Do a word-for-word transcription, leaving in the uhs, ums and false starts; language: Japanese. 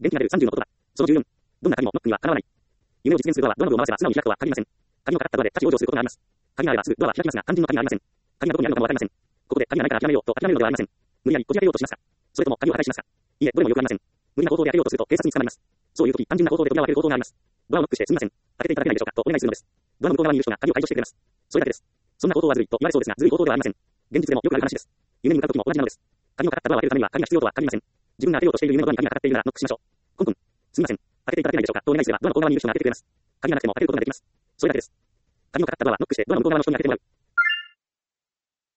電気が出るさんじゅうのことだ。そのじゅうよん。どんな鍵もノックにはかなわない。夢を実現するドアはドアノブを回せば素直に開くとは限りません。鍵をかかったドアで立ち往生することがあります。鍵があればすぐドアは開きますが、肝心の鍵がありません。鍵がどこにあるのかもわかりません。ここで鍵がないから諦めようと諦めるのではありません。無理やりこじ開けようとしますか、それとも鍵を破壊しますか。いえ、どれもよくありません。無理な行動で開けようとすると警察に捕まります。そういう時、単純な行動で扉を開ける行動があります。ドアをノックしてすみません。開けていただけないでしょうかとお願いするのです。ドアの向こう側にいる人が鍵を解除してくれます。それだけです。そんな行動はずるいと言われそうですが、ずるい行動ではありません。現実でもよくある話です。夢に向かう時も同じなのです。鍵をかかったドアを開けるためには鍵が必要とは限りません。自分が開けようとしている夢のドアに鍵がかかっているならノックしましょう。コンコン。すみません。開けていただけないでしょうかとお願いすれば、ドアの向こう側にいる人が開けてくれます。鍵がなくても開けることができます。それだけです。鍵をかかったドアはノックしてドアの向こう側の人に開けてもらう。